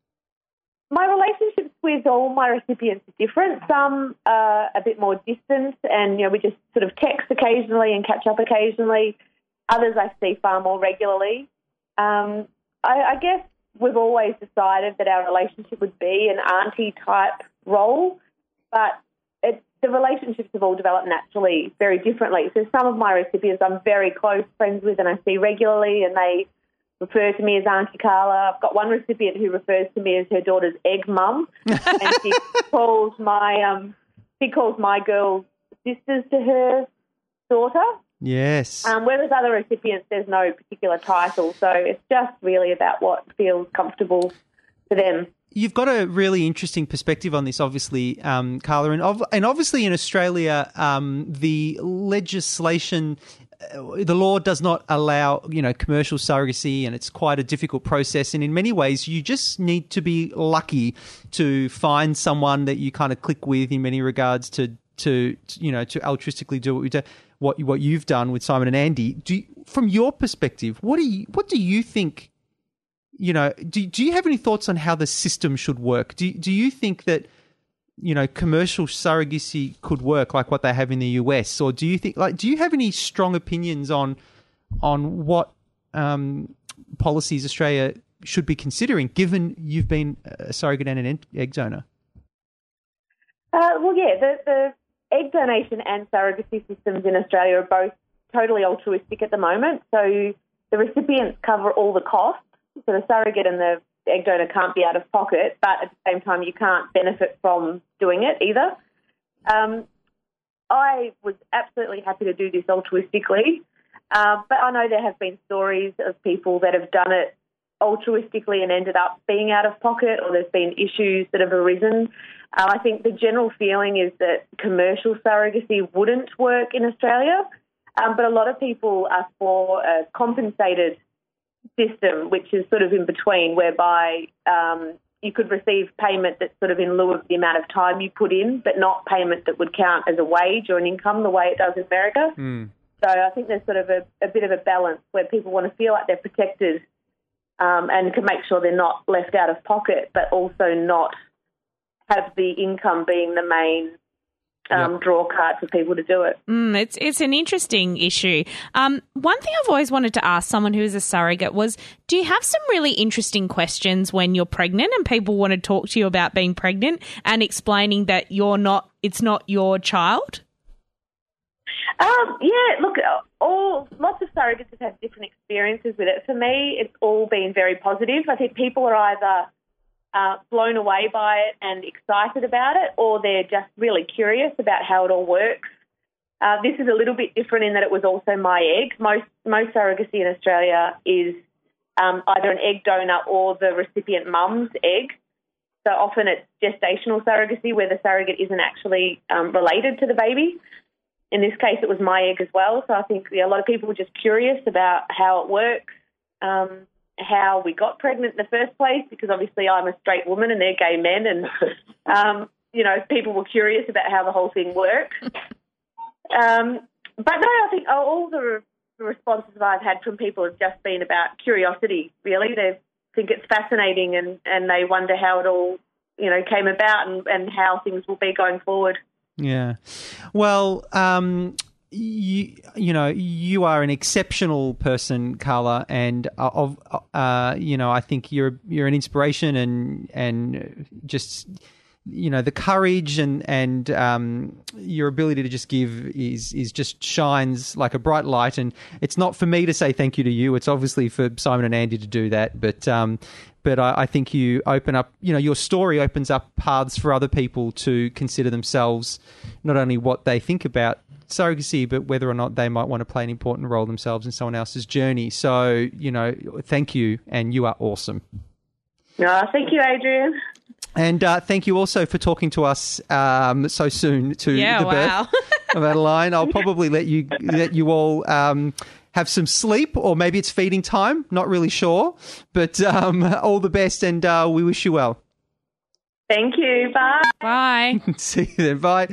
My relationships with all my recipients are different. Some are a bit more distant, and you know we just sort of text occasionally and catch up occasionally. Others I see far more regularly. Um, I, I guess we've always decided that our relationship would be an auntie type role, but it, the relationships have all developed naturally, very differently. So some of my recipients I'm very close friends with, and I see regularly, and they refer to me as Auntie Carla. I've got one recipient who refers to me as her daughter's egg mum, and she calls my um, she calls my girls sisters to her daughter. Yes. Um, whereas other recipients, there's no particular title, so it's just really about what feels comfortable for them. You've got a really interesting perspective on this, obviously, um, Carla, and, ov- and obviously in Australia, um, the legislation, uh, the law does not allow, you know, commercial surrogacy, and it's quite a difficult process. And in many ways, you just need to be lucky to find someone that you kind of click with in many regards to, to, to you know, to altruistically do what we do. What what you've done with Simon and Andy. Do you, from your perspective, what do you what do you think? You know, do do you have any thoughts on how the system should work? Do do you think that, you know, commercial surrogacy could work like what they have in the U S, or do you think like do you have any strong opinions on on what um, policies Australia should be considering, given you've been a surrogate and an egg donor? Uh, well, yeah, the, the egg donation and surrogacy systems in Australia are both totally altruistic at the moment. So the recipients cover all the costs. So the surrogate and the egg donor can't be out of pocket, but at the same time you can't benefit from doing it either. Um, I was absolutely happy to do this altruistically, uh, but I know there have been stories of people that have done it altruistically and ended up being out of pocket, or there's been issues that have arisen. Uh, I think the general feeling is that commercial surrogacy wouldn't work in Australia, um, but a lot of people are for a compensated system, which is sort of in between, whereby um, you could receive payment that's sort of in lieu of the amount of time you put in, but not payment that would count as a wage or an income the way it does in America. Mm. So I think there's sort of a, a bit of a balance where people want to feel like they're protected um, and can make sure they're not left out of pocket, but also not have the income being the main Um, yep. draw card for people to do it. Mm, it's it's an interesting issue. Um, one thing I've always wanted to ask someone who is a surrogate was, do you have some really interesting questions when you're pregnant and people want to talk to you about being pregnant and explaining that you're not, it's not your child? Um, yeah, look, all lots of surrogates have had different experiences with it. For me, it's all been very positive. I think people are either Uh, blown away by it and excited about it, or they're just really curious about how it all works. Uh, this is a little bit different in that it was also my egg. Most most surrogacy in Australia is um, either an egg donor or the recipient mum's egg. So often it's gestational surrogacy where the surrogate isn't actually um, related to the baby. In this case, it was my egg as well. So I think yeah, a lot of people were just curious about how it works, um, how we got pregnant in the first place, because obviously I'm a straight woman and they're gay men, and um, you know, people were curious about how the whole thing works. Um, but no, I think all the responses I've had from people have just been about curiosity, really. They think it's fascinating and, and they wonder how it all, you know, came about and, and how things will be going forward. Yeah. Well, um You, you know, you are an exceptional person, Carla, and uh, of uh, you know, I think you're you're an inspiration, and and just you know the courage and and um, your ability to just give is is just shines like a bright light. And it's not for me to say thank you to you; it's obviously for Simon and Andy to do that. But um, but I, I think you open up, you know, your story opens up paths for other people to consider themselves, not only what they think about surrogacy, but whether or not they might want to play an important role themselves in someone else's journey. So, you know, thank you, and you are awesome. No, thank you, Adrian. And uh, thank you also for talking to us um, so soon to yeah, the wow. birth of Adeline. I'll probably let you let you all um, have some sleep, or maybe it's feeding time. Not really sure, but um, all the best, and uh, we wish you well. Thank you. Bye. Bye. See you then. Bye.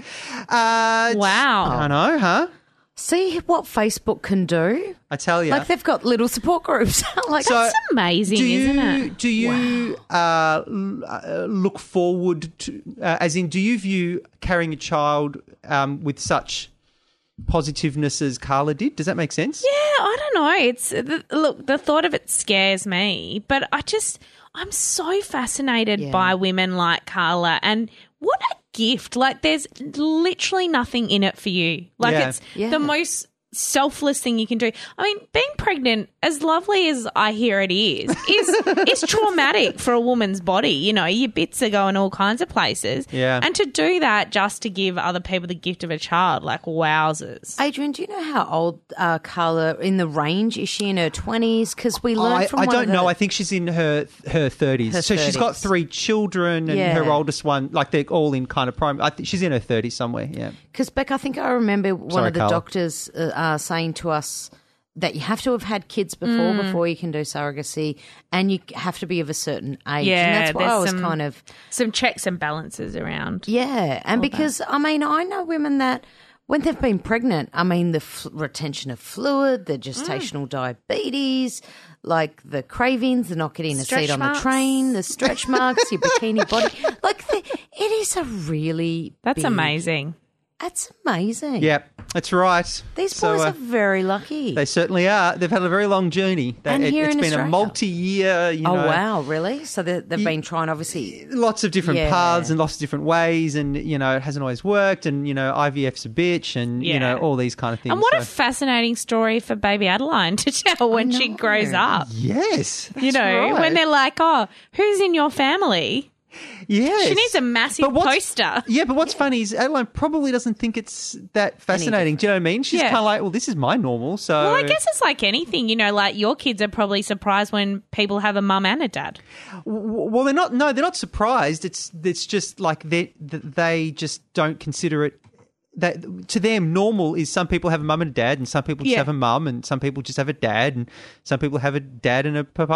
Uh, wow. I know, huh? See what Facebook can do? I tell you. Like they've got little support groups. like So, That's amazing, do you, isn't it? Do you uh, l- uh, look forward to, uh, as in, do you view carrying a child um, with such positiveness as Carla did? Does that make sense? Yeah, I don't know. It's the, look, the thought of it scares me, but I just I'm so fascinated Yeah. by women like Carla, and what a gift. Like there's literally nothing in it for you. Like Yeah. it's Yeah. the most selfless thing you can do. I mean, being pregnant, as lovely as I hear it is, is is traumatic for a woman's body. You know, your bits are going all kinds of places. Yeah. And to do that just to give other people the gift of a child, like wowzers. Adrian, do you know how old uh, Carla in the range is? She in her twenties? Because we learned I, from I one don't of the, know. I think she's in her her thirties. Her So she's got thirties. three children, and Yeah. her oldest one, like they're all in kind of prime. I think she's in her thirties somewhere. Yeah. Because, Beck, I think I remember one Sorry, of the Carla. doctors uh, uh, saying to us that you have to have had kids before Mm. before you can do surrogacy, and you have to be of a certain age. Yeah, and that's why I there's was some- kind of Some checks and balances around. yeah. And because I mean, I know women that when they've been pregnant, I mean, the f- retention of fluid, the gestational diabetes, like the cravings, the not getting a Stretch seat on marks. the train, the stretch marks, your bikini body, like the, it is a really That's big- amazing. That's amazing. Yeah, that's right. These So, boys uh, are very lucky. They certainly are. They've had a very long journey. They, And it, here it's in been a Australia. multi-year, you oh, know, wow, really? So they, they've been trying, obviously. lots of different Yeah. paths and lots of different ways, and you know, it hasn't always worked, and you know, I V F's a bitch, and you Yeah. know, all these kind of things. And what a So- fascinating story for baby Adeline to tell when she know. grows up. yes, You know, that's right. when they're like, oh, who's in your family? yes. She needs a massive But what's- poster. Yeah, but what's funny is Adeline probably doesn't think it's that fascinating. Do you know what I mean? She's Yeah. kind of like, well, this is my normal. So, Well, I guess it's like anything, you know, like your kids are probably surprised when people have a mum and a dad. W- well, they're not. No, they're not surprised. It's it's just like they they just don't consider it. That to them, normal is some people have a mum and a dad, and some people just Yeah. have a mum, and some people just have a dad, and some people have a dad and a papa.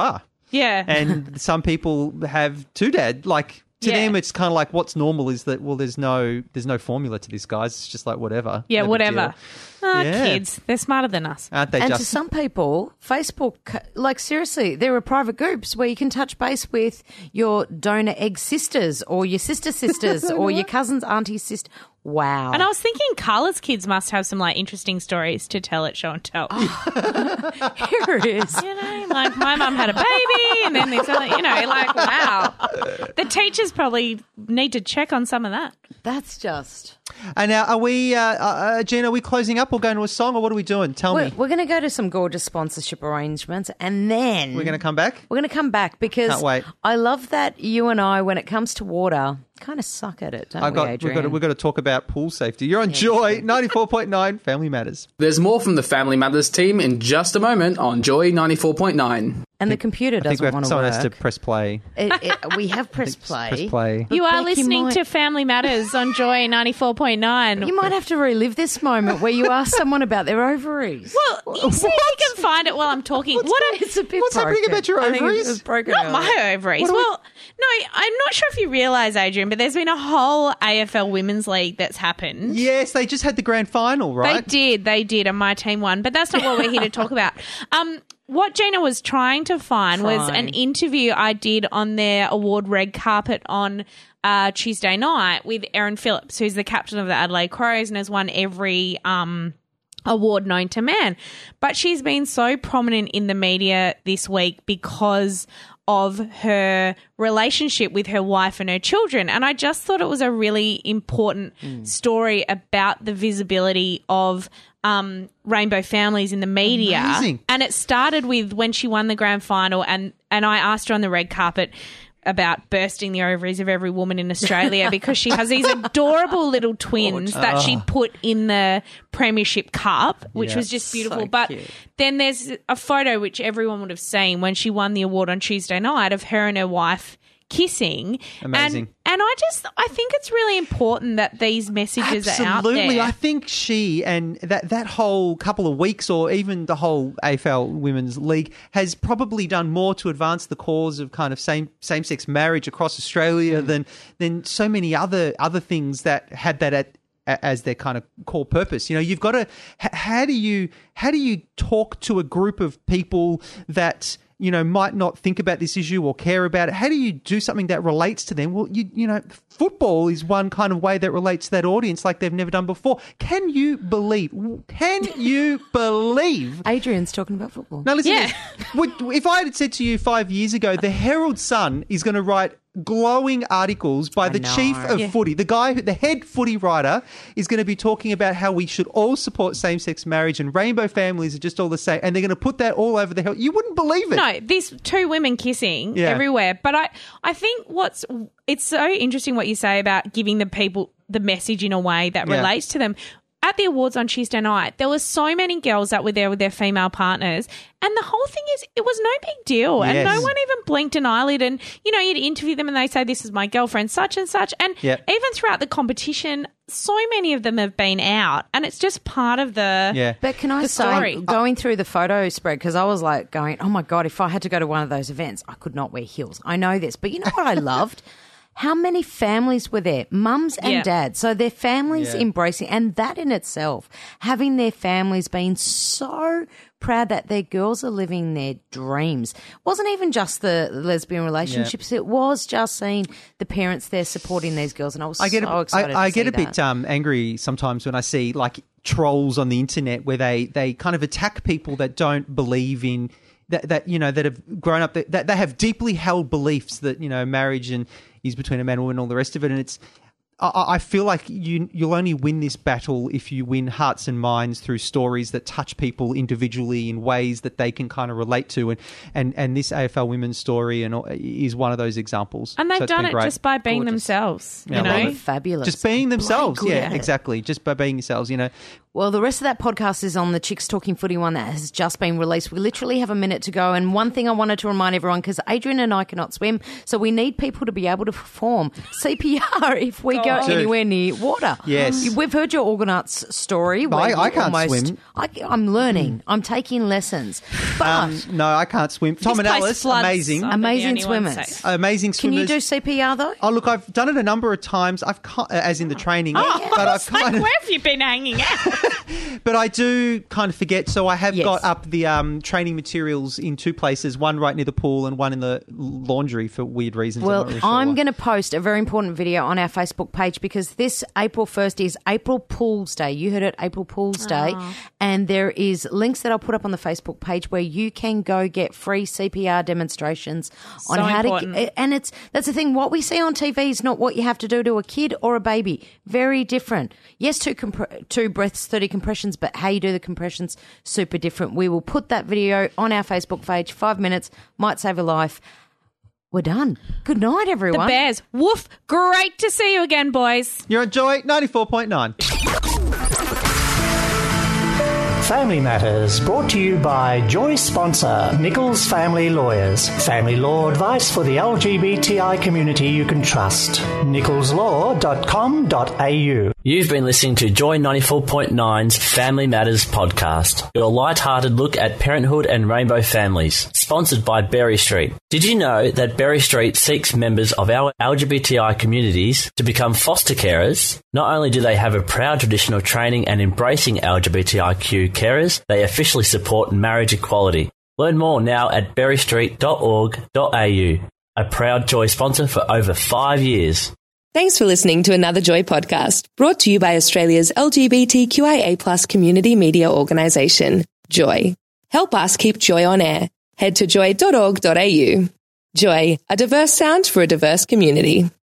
Yeah. And some people have two dads. Like, to Yeah. them, it's kind of like what's normal is that, well, there's no there's no formula to this, guys. It's just like whatever. Yeah, No big whatever. deal. Ah, Yeah. kids. They're smarter than us. Aren't they And just? to some people, Facebook, like seriously, there are private groups where you can touch base with your donor egg sisters or your sister sisters or your cousin's auntie's sister. Wow. And I was thinking Carla's kids must have some like interesting stories to tell at Show and Tell. Here it is. You know, like my mum had a baby and then this other, you know, like, wow. The teachers probably need to check on some of that. That's just... And now, are we, uh, uh, Gina, are we closing up or going to a song or what are we doing? Tell We're, me. we're going to go to some gorgeous sponsorship arrangements and then... We're going to come back? We're going to come back because Can't wait. I love that you and I, when it comes to water, kind of suck at it, don't I've we, got, Adrian? we've, got to, we've got to talk about pool safety. You're on Joy ninety-four point nine Family Matters. There's more from the Family Matters team in just a moment on Joy ninety-four point nine. And the computer I think we doesn't have, want to someone work. has to press play. It, it, we have pressed play. Press play. You are Beck, you listening might- to Family Matters on Joy ninety-four point nine. You might have to relive this moment where you ask someone about their ovaries. Well, you see if you can find it while I'm talking. What's what going- a, it's a bit What's happening broken. about your I think it ovaries? was broken Not earlier. my ovaries. What are we- Well, no, I'm not sure if you realise, Adrian, but there's been a whole A F L Women's League that's happened. Yes, they just had the grand final, right? They did, they did, and my team won. But that's not what we're here to talk about. Um, what Gina was trying to find was Trying. an interview I did on their award red carpet on uh, Tuesday night with Erin Phillips, who's the captain of the Adelaide Crows and has won every um, award known to man. But she's been so prominent in the media this week because of her relationship with her wife and her children. And I just thought it was a really important Mm. story about the visibility of um, rainbow families in the media. Amazing. And it started with when she won the grand final and, and I asked her on the red carpet about bursting the ovaries of every woman in Australia because she has these adorable little twins that she put in the Premiership Cup, which Yeah. was just beautiful. So but cute. then there's a photo which everyone would have seen when she won the award on Tuesday night of her and her wife kissing. Amazing. And, and I just, I think it's really important that these messages are out Absolutely. there. I think she and that, that whole couple of weeks or even the whole A F L Women's League has probably done more to advance the cause of kind of same same sex marriage across Australia Mm. than than so many other other things that had that at as their kind of core purpose. You know, you've got to h- how do you how do you talk to a group of people that you know might not think about this issue or care about it? How do you do something that relates to them? Well, you you know, football is one kind of way that relates to that audience like they've never done before. Can you believe? Can you believe? Adrian's talking about football. Now listen, Yeah. to this. Would, if I had said to you five years ago, the Herald Sun is going to write glowing articles by the know. chief of Yeah. footy, the guy, who, the head footy writer, is going to be talking about how we should all support same-sex marriage and rainbow families are just all the same, and they're going to put that all over the Herald. You wouldn't believe it. No, these two women kissing Yeah. everywhere. But I, I think what's it's so interesting what you say about giving the people the message in a way that Yeah. relates to them. At the awards on Tuesday night, there were so many girls that were there with their female partners, and the whole thing is it was no big deal, and Yes. no one even blinked an eyelid. And you know, you'd interview them, and they say, "This is my girlfriend, such and such." And Yep. even throughout the competition, so many of them have been out, and it's just part of the Yeah. But can I the say, story. going through the photo spread, because I was like going, oh my God, if I had to go to one of those events, I could not wear heels. I know this. But you know what I loved? How many families were there? Mums and Yeah. dads. So their families Yeah. embracing, and that in itself, having their families being so proud that their girls are living their dreams. Wasn't even just the lesbian relationships. It was just seeing the parents there supporting these girls. And I was I get so a, excited I, I to get see a bit that. um, angry sometimes when I see like trolls on the internet where they, they kind of attack people that don't believe in that, that you know that have grown up that, that they have deeply held beliefs that you know marriage and is between a man and woman and all the rest of it, and it's I, I feel like you you'll only win this battle if you win hearts and minds through stories that touch people individually in ways that they can kind of relate to, and and, and this A F L women's story and all, is one of those examples. and they've So it's done been it great. just by being Gorgeous. themselves. Yeah, you I love know, it. Fabulous. Just being themselves, Bloody yeah, good. exactly. Just by being yourselves, you know. Well, the rest of that podcast is on the Chicks Talking Footy one that has just been released. We literally have a minute to go. And one thing I wanted to remind everyone, because Adrian and I cannot swim, so we need people to be able to perform C P R if we go Dude. anywhere near water. Yes. We've heard your Argonauts story. No, where I- you I can't almost, swim. I, I'm learning. I'm taking lessons. But Um, no, I can't swim. Tom and place Alice, floods. amazing. I'm the amazing only one swimmers. safe. Amazing Can swimmers. you do C P R though? Oh, look, I've done it a number of times. I've ki- uh, as in the training, Oh, but I've like, kind of, where have you been hanging out? but I do kind of forget. So I have Yes. got up the um, training materials in two places: one right near the pool and one in the laundry for weird reasons. Well, I'm, not really sure I'm why. going to post a very important video on our Facebook page because this April first is April Pools Day. You heard it, April Pools Day. And there is links that I'll put up on the Facebook page where you can go get free C P R demonstrations on So how important. to. And it's that's the thing. What we see on T V is not what you have to do to a kid or a baby. Very different. Yes, two comp- two breaths, thirty compressions, but how you do the compressions super different. We will put that video on our Facebook page. Five minutes might save a life. We're done. Good night, The everyone. Bears. Woof. Great to see you again, boys. You're on Joy ninety-four point nine. Family Matters, brought to you by Joy sponsor Nichols Family Lawyers. Family law advice for the L G B T I community you can trust. nichols law dot com dot a u. You've been listening to Joy ninety-four point nine's Family Matters podcast, your light-hearted look at parenthood and rainbow families, sponsored by Berry Street. Did you know that Berry Street seeks members of our L G B T I communities to become foster carers? Not only do they have a proud tradition of training and embracing L G B T I Q carers, they officially support marriage equality. Learn more now at berry street dot org dot a u, a proud Joy sponsor for over five years. Thanks for listening to another Joy podcast, brought to you by Australia's L G B T Q I A plus community media organisation, Joy. Help us keep Joy on air. Head to joy dot org dot a u. Joy, a diverse sound for a diverse community.